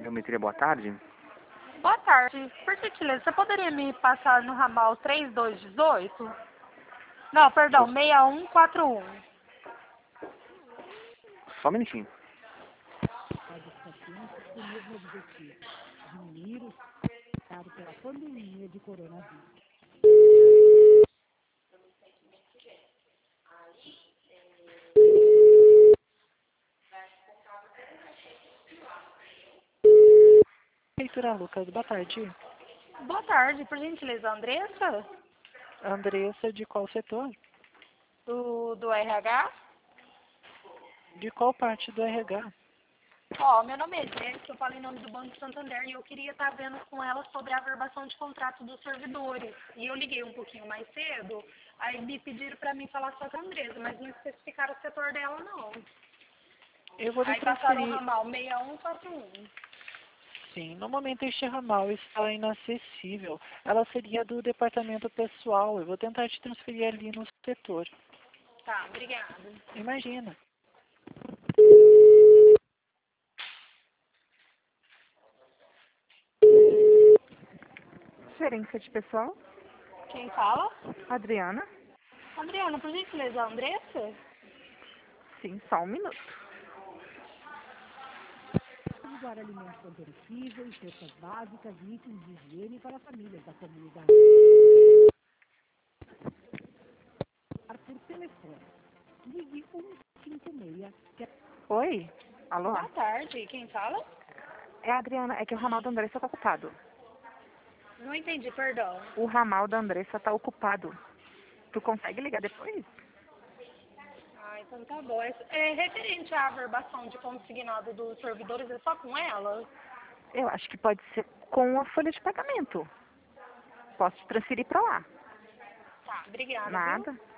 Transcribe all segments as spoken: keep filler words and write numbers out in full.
Geometria, boa tarde. Boa tarde. Por gentileza, você poderia me passar no ramal três dois um oito? Não, perdão, seis um quatro um. Só um minutinho. O mesmo objetivo, diminuir o estado pela pandemia de coronavírus. Prefeitura Lucas, boa tarde. Boa tarde, por gentileza, Andressa? Andressa, de qual setor? Do, do R H? De qual parte do R H? Ó, meu nome é Jéssica, eu falo em nome do Banco Santander e eu queria estar vendo com ela sobre a averbação de contrato dos servidores. E eu liguei um pouquinho mais cedo, aí me pediram para mim falar só com a Andressa, mas não especificaram o setor dela, não. Eu vou lhe Aí passaram o transferir. ramal seis um quatro um. Sim, no momento este ramal está inacessível. Ela seria do departamento pessoal. Eu vou tentar te transferir ali no setor. Tá, obrigada. Imagina. Gerência de pessoal, Quem fala? Adriana. Adriana, por gentileza, a Andressa? Sim, só um minuto. Usar alimentos não perecíveis, cestas básicas e itens de higiene para famílias da comunidade. Por telefone, ligue um cinco seis. Que é... Oi? Alô? Boa tarde, quem fala? É a Adriana, é que o ramal da Andressa tá ocupado. Não entendi, perdão. O ramal da Andressa tá ocupado. Tu consegue ligar depois? Ah, então tá bom. É, é referente à averbação de consignado dos servidores, é só com ela? Eu acho que pode ser com a folha de pagamento. Posso te transferir pra lá. Tá, obrigada, Nada. viu?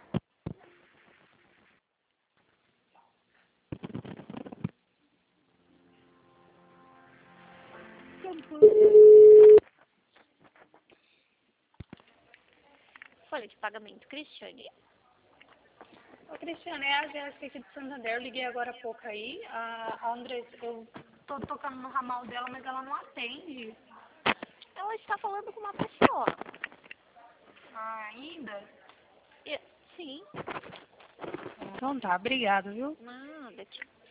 Folha de pagamento, Cristiane. Ô, Cristiane, é a Jéssica aqui de Santander. Eu liguei agora há pouco aí. A, a Andressa, eu tô tocando no ramal dela, mas ela não atende. Ela está falando com uma pessoa. Ah, ainda? E- sim. Então tá, obrigada, viu? Nada, tchau.